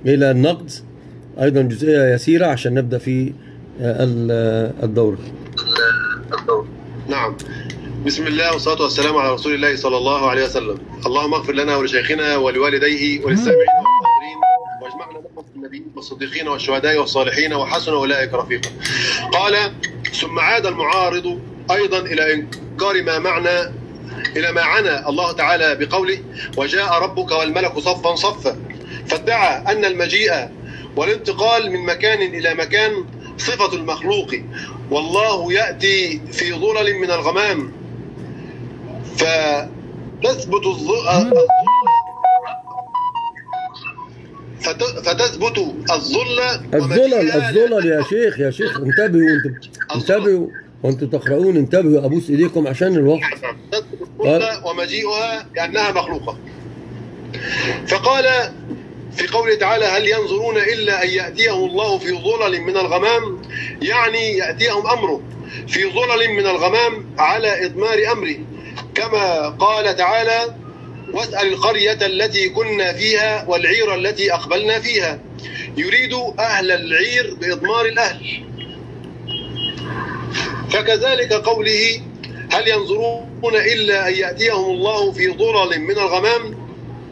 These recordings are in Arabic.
إلى النقد أيضا جزئية يسيرة عشان نبدأ في الدورة. نعم. بسم الله والصلاة والسلام على رسول الله صلى الله عليه وسلم. اللهم اغفر لنا ولشيخنا ولوالديه وللسامعين والحاضرين، واجمعنا معهم في النبيين والصديقين والشهداء والصالحين وحسن أولئك رفيقا. قال: ثم عاد المعارض أيضا إلى إنكار ما عنى الله تعالى بقوله: وجاء ربك والملك صفا صفا، فادعى أن المجيء والانتقال من مكان إلى مكان صفة المخلوق، والله يأتي في ظلل من الغمام، فتثبت الظلل يا شيخ انتبهوا وانتم تقرؤون، انتبهوا، ابوس ايديكم عشان الوقت. ومجيئها كأنها مخلوقة. فقال في قوله تعالى: هل ينظرون إلا أن يأتيهم الله في ظلل من الغمام، يعني يأتيهم أمره في ظلل من الغمام على إضمار أمره، كما قال تعالى: واسأل القرية التي كنا فيها والعير التي أقبلنا فيها، يريد أهل العير بإضمار الأهل. فكذلك قوله: هل ينظرون إلا أن يأتيهم الله في ظلل من الغمام،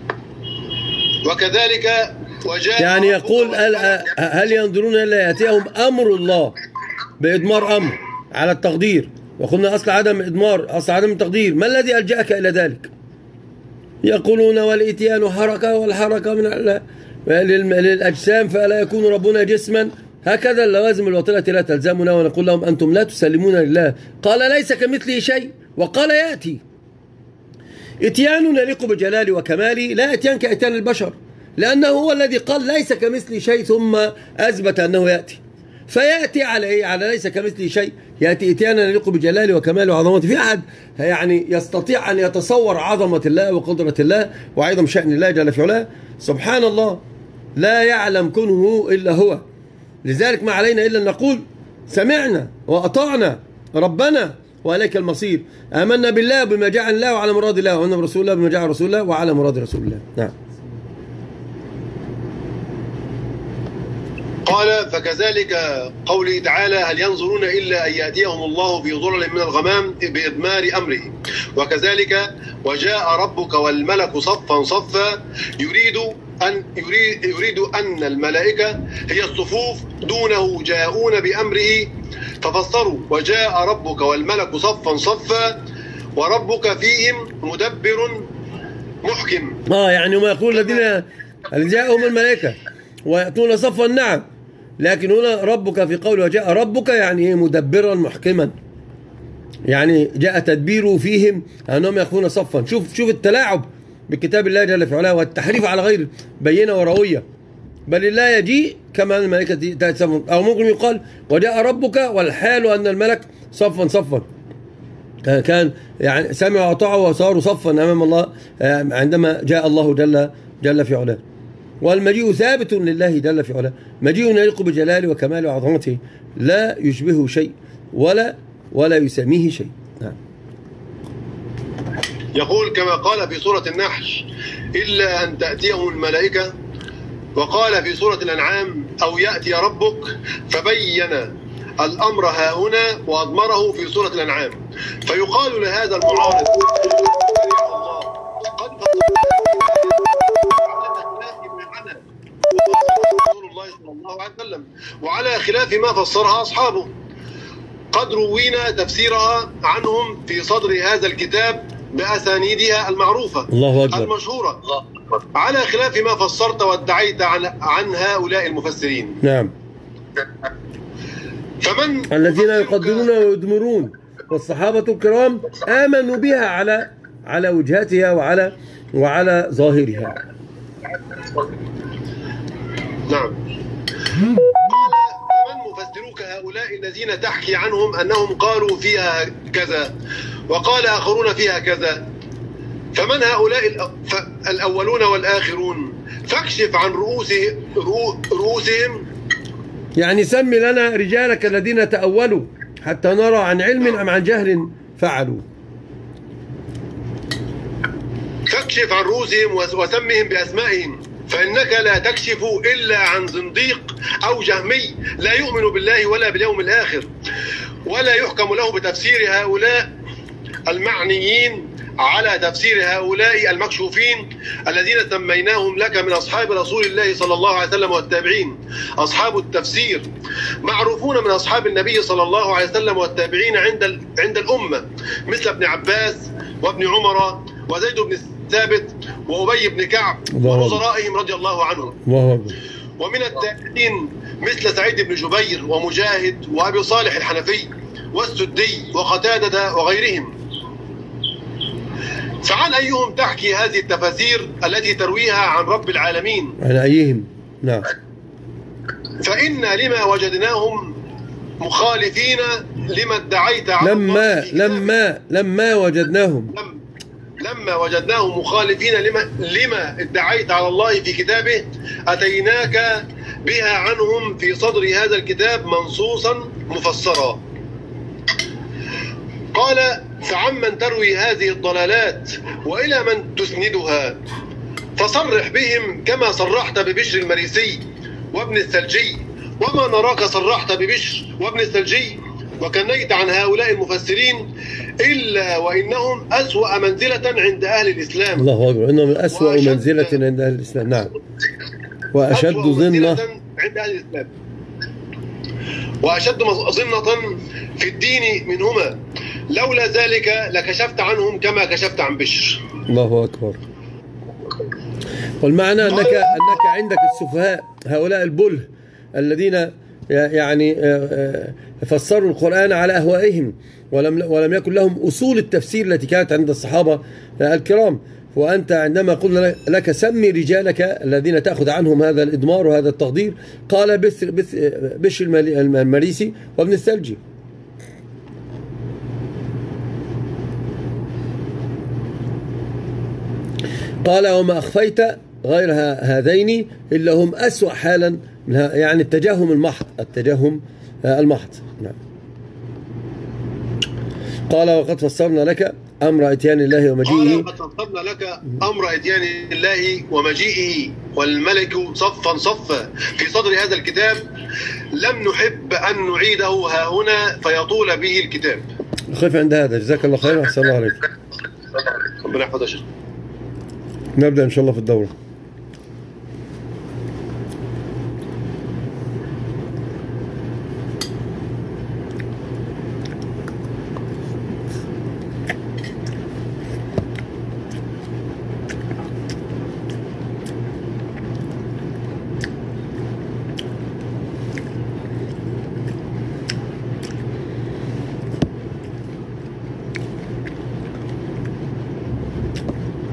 وكذلك وجاء يعني يقول هل ينظرون إلا يأتيهم أمر الله بإضمار أمر على التقدير، وقلنا أصل عدم إضمار أصل عدم التقدير. ما الذي ألجأك إلى ذلك؟ يقولون والإتيان حركة، والحركة من للأجسام، فلا يكون ربنا جسما. هكذا اللوازم الباطلة لا تلزمنا، ونقول لهم أنتم لا تسلمون لله. قال: ليس كمثله شيء، وقال: يأتي. إتيان يليق بجلالي وكمالي، لا إتيان كإتيان البشر، لأنه هو الذي قال ليس كمثله شيء ثم أثبت أنه يأتي. فيأتي على إيه؟ على ليس كمثله شيء. يأتي إتيانا يليق بجلالي وكمالي وعظمته. في أحد يعني يستطيع أن يتصور عظمة الله وقدرة الله وعظم شأن الله جل في علاه؟ سبحان الله، لا يعلم كنه إلا هو. لذلك ما علينا إلا أن نقول: سمعنا وأطعنا ربنا وإليك المصير. آمنا بالله بما جاء عن الله وعلى مراد الله، وآمنا برسول الله بما جاء عن رسول الله وعلى مراد رسول الله. نعم. قال: فكذلك قوله تعالى: هل ينظرون إلا أن يأتيهم الله في ظلل من الغمام بإضمار أمره، وكذلك وجاء ربك والملك صفا صفا، يريد أن الملائكة هي الصفوف دونه جاءون بأمره، ففسروا: وجاء ربك والملك صفا صفا، وربك فيهم مدبر محكم. يعني ما يقول الذين جاءهم الملائكة ويأتون صفا، نعم، لكن هنا ربك في قوله وجاء ربك يعني مدبرا محكما، يعني جاء تدبيره فيهم أنهم يأخذون صفا. شوف التلاعب بكتاب الله جل في علاه والتحريف على غير بينة وروية. بل الله يجيء كما الملائكة تأتي صفا، أو ممكن يقال وجاء ربك والحال أن الملك صفا صفا، كان يعني سمعوا وأطاعوا وصاروا صفا أمام الله عندما جاء الله جل في علاه. والمجيء ثابت لله جل في علاه، مجيء يليق بجلاله وكماله وعظمته، لا يشبهه شيء ولا يسميه شيء. نعم. يقول كما قال في سورة النحل: إلا أن تأتيهم الملائكة، وقال في سورة الأنعام: أو يأتي ربك، فبين الأمر هاهنا وأضمره في سورة الأنعام. فيقال لهذا المعارض: رسول الله صلى الله عليه وسلم، وعلى خلاف ما فسرها أصحابه، قد روينا تفسيرها عنهم في صدر هذا الكتاب بأسانيدها المعروفة الله أكبر المشهورة، على خلاف ما فسرت وادعيت عن هؤلاء المفسرين. نعم. فمن الذين يقدرون ويدمرون، والصحابة الكرام آمنوا بها على وجهتها وعلى ظاهرها. نعم. قال: فمن مفسروك هؤلاء الذين تحكي عنهم أنهم قالوا فيها كذا وقال آخرون فيها كذا؟ فمن هؤلاء الأولون والآخرون؟ فاكشف عن رؤوسهم. يعني سمي لنا رجالك الذين تأولوا حتى نرى عن علم أم عن جهل فعلوا. فاكشف عن رؤوسهم وسمهم بأسمائهم، فإنك لا تكشف إلا عن زنديق أو جهمي لا يؤمن بالله ولا باليوم الآخر، ولا يحكم له بتفسير هؤلاء المعنيين على تفسير هؤلاء المكشوفين الذين سميناهم لك من أصحاب رسول الله صلى الله عليه وسلم والتابعين. أصحاب التفسير معروفون من أصحاب النبي صلى الله عليه وسلم والتابعين عند الأمة، مثل ابن عباس وابن عمر وزيد بن ثابت وأبي بن كعب ونظرائهم رضي الله عنهم. ومن التابعين مثل سعيد بن جبير ومجاهد وأبي صالح الحنفي والسدي وقتادة وغيرهم. فعن أيهم تحكي هذه التفاسير التي ترويها عن رب العالمين؟ عن أيهم؟ نعم. فإن لما وجدناهم مخالفين لما ادعيت على لما وجدناهم لما وجدناهم مخالفين لما ادعيت على الله في كتابه أتيناك بها عنهم في صدر هذا الكتاب منصوصا مفسرا. قال: فعمن تروي هذه الضلالات وإلى من تسندها؟ فصرح بهم كما صرحت ببشر المريسي وابن الثلجي، وما نراك صرحت ببشر وابن الثلجي وكنيت عن هؤلاء المفسرين إلا وإنهم أسوأ منزلة عند أهل الإسلام. الله أكبر، إنهم أسوأ منزلة عند أهل الإسلام. نعم. وأشد ظنة عند أهل الإسلام، وأشد ظنة في الدين منهما، لولا ذلك لكشفت عنهم كما كشفت عن بشر. الله أكبر. والمعنى أنك عندك السفهاء، هؤلاء البله الذين يعني فسروا القرآن على أهوائهم، ولم يكن لهم أصول التفسير التي كانت عند الصحابة الكرام. وأنت عندما قلنا لك سمي رجالك الذين تأخذ عنهم هذا الإدمار وهذا التقدير، قال بشر المريسي وابن الثلجي. قال: وما أخفيت غير هذين إلا هم أسوأ حالا، يعني التجهم المحض. نعم. قال: وقد فسرنا لك أمر إتيان الله ومجيئه. قد فسرنا لك أمر إتيان الله ومجيئه والملك صفا صفا في صدر هذا الكتاب، لم نحب أن نعيده ها هنا فيطول به الكتاب. خف عند هذا. جزاك الله خير وأحسن الله عليك. ربنا يحفظك. نبدأ إن شاء الله في الدورة.